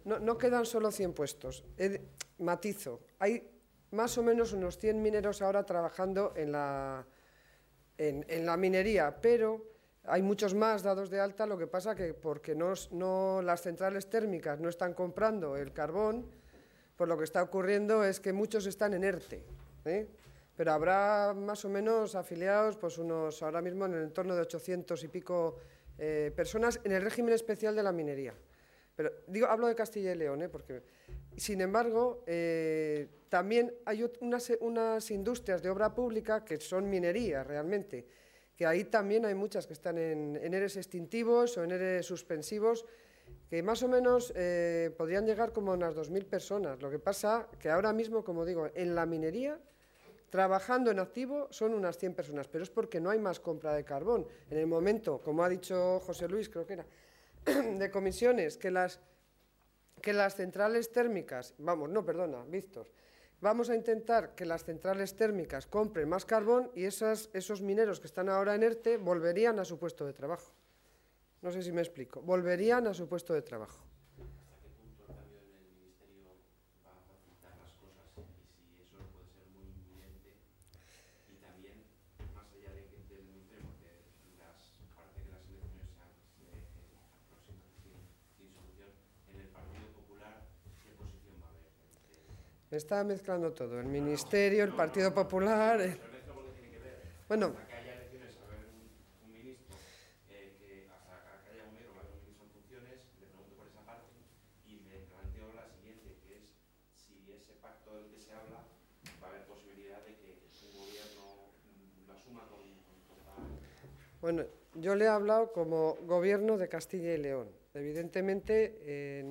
no quedan solo 100 puestos. Matizo, hay más o menos unos 100 mineros ahora trabajando en la minería, pero hay muchos más dados de alta, lo que pasa que porque las centrales térmicas no están comprando el carbón, pues lo que está ocurriendo es que muchos están en ERTE, pero habrá más o menos afiliados, pues ahora mismo en el entorno de 800 y pico personas en el régimen especial de la minería. Pero hablo de Castilla y León, porque, sin embargo, también hay unas industrias de obra pública que son minería realmente, que ahí también hay muchas que están en ERES extintivos o en ERES suspensivos, que más o menos podrían llegar como a unas 2.000 personas. Lo que pasa que ahora mismo, como digo, en la minería, trabajando en activo, son unas 100 personas, pero es porque no hay más compra de carbón. En el momento, como ha dicho José Luis, creo que era, de comisiones, que las centrales térmicas, Víctor, vamos a intentar que las centrales térmicas compren más carbón y esos mineros que están ahora en ERTE volverían a su puesto de trabajo. No sé si me explico, volverían a su puesto de trabajo. ¿Hasta qué punto el cambio en el Ministerio va a facilitar las cosas y si eso puede ser muy inminente? Y también, más allá del Ministerio, porque parece que las elecciones se aproximan sin solución, en el Partido Popular, ¿qué posición va a haber? Me está mezclando todo, el Ministerio, el Partido Popular... Se mezcla porque tiene que ver. Bueno, hasta que haya elecciones, a ver un ministro, hasta que haya un ministro en funciones, le pregunto por esa parte y me planteo la siguiente, que es si ese pacto del que se habla va a haber posibilidad de que un gobierno lo asuma con total... Bueno, yo le he hablado como gobierno de Castilla y León. Evidentemente,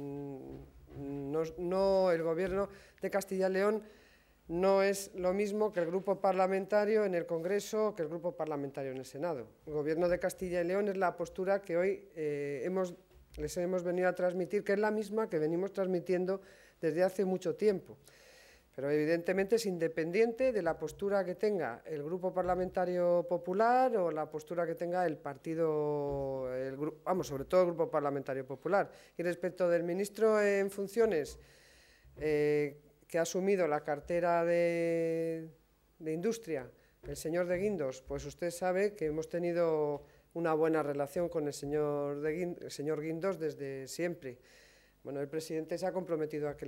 el gobierno de Castilla y León no es lo mismo que el grupo parlamentario en el Congreso, que el grupo parlamentario en el Senado. El gobierno de Castilla y León es la postura que hoy les hemos venido a transmitir, que es la misma que venimos transmitiendo desde hace mucho tiempo. Pero evidentemente es independiente de la postura que tenga el Grupo Parlamentario Popular o la postura que tenga el partido, sobre todo el Grupo Parlamentario Popular. Y respecto del ministro en funciones, que ha asumido la cartera de Industria, el señor de Guindos, pues usted sabe que hemos tenido una buena relación con el señor Guindos desde siempre. Bueno, el presidente se ha comprometido a que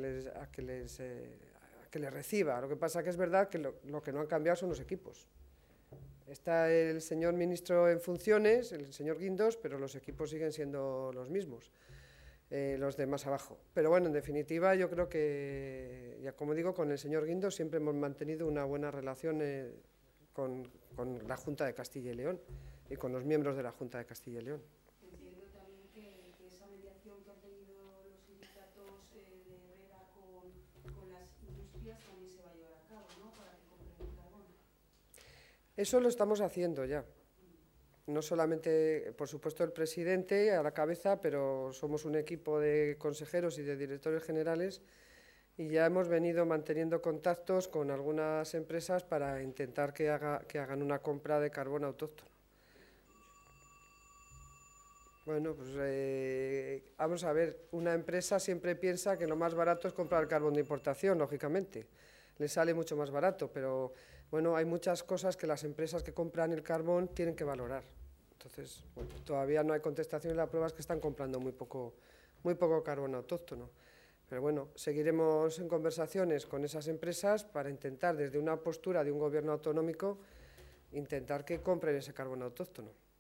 les reciba. Lo que pasa que es verdad que lo que no han cambiado son los equipos. Está el señor ministro en funciones, el señor Guindos, pero los equipos siguen siendo los mismos, los de más abajo. Pero bueno, en definitiva, yo creo que, ya como digo, con el señor Guindos siempre hemos mantenido una buena relación con la Junta de Castilla y León y con los miembros de la Junta de Castilla y León. Entiendo también que esa mediación que han tenido los sindicatos de Herrera con las industrias también se va a llevar a cabo, ¿no?, para que compren el carbón. Eso lo estamos haciendo ya. No solamente, por supuesto, el presidente a la cabeza, pero somos un equipo de consejeros y de directores generales y ya hemos venido manteniendo contactos con algunas empresas para intentar que hagan una compra de carbón autóctono. Bueno, pues vamos a ver, una empresa siempre piensa que lo más barato es comprar carbón de importación, lógicamente. Le sale mucho más barato, pero bueno, hay muchas cosas que las empresas que compran el carbón tienen que valorar. Entonces, bueno, todavía no hay contestación y la prueba es que están comprando muy poco carbón autóctono. Pero bueno, seguiremos en conversaciones con esas empresas para intentar, desde una postura de un gobierno autonómico, intentar que compren ese carbón autóctono.